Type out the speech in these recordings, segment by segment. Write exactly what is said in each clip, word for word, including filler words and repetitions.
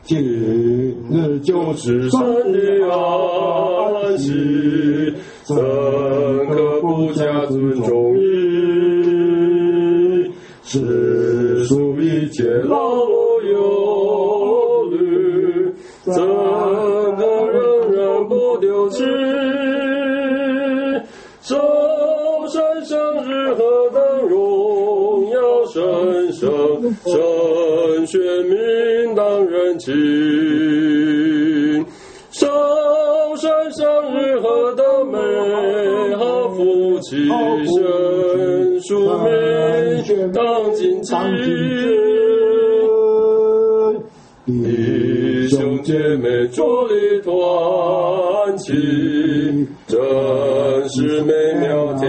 今日就是生日安息，怎可不加尊重义？世俗一切劳碌忧虑，怎可仍然不丢弃？守神生日何等荣耀神圣，神选民当人情。守神生日何等美好福气，神属民当谨记。弟兄姐妹着力团契，真是美妙甜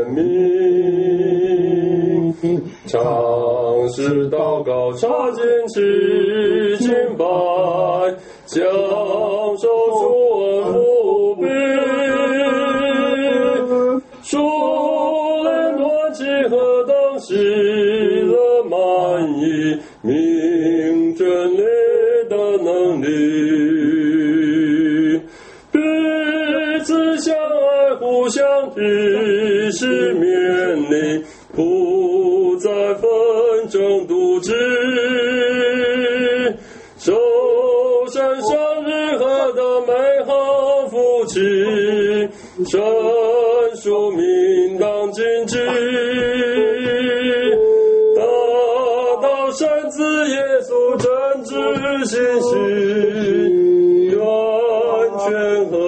蜜。常时祷告，查经祈敬拜，享受主恩福庇。属灵团契何等喜乐满意，明真理的能力，彼此相爱，互相体恤勉励，不再纷争妒忌。守神生日何等美好福气，神属民当谨记。神子耶稣真知信息，完全和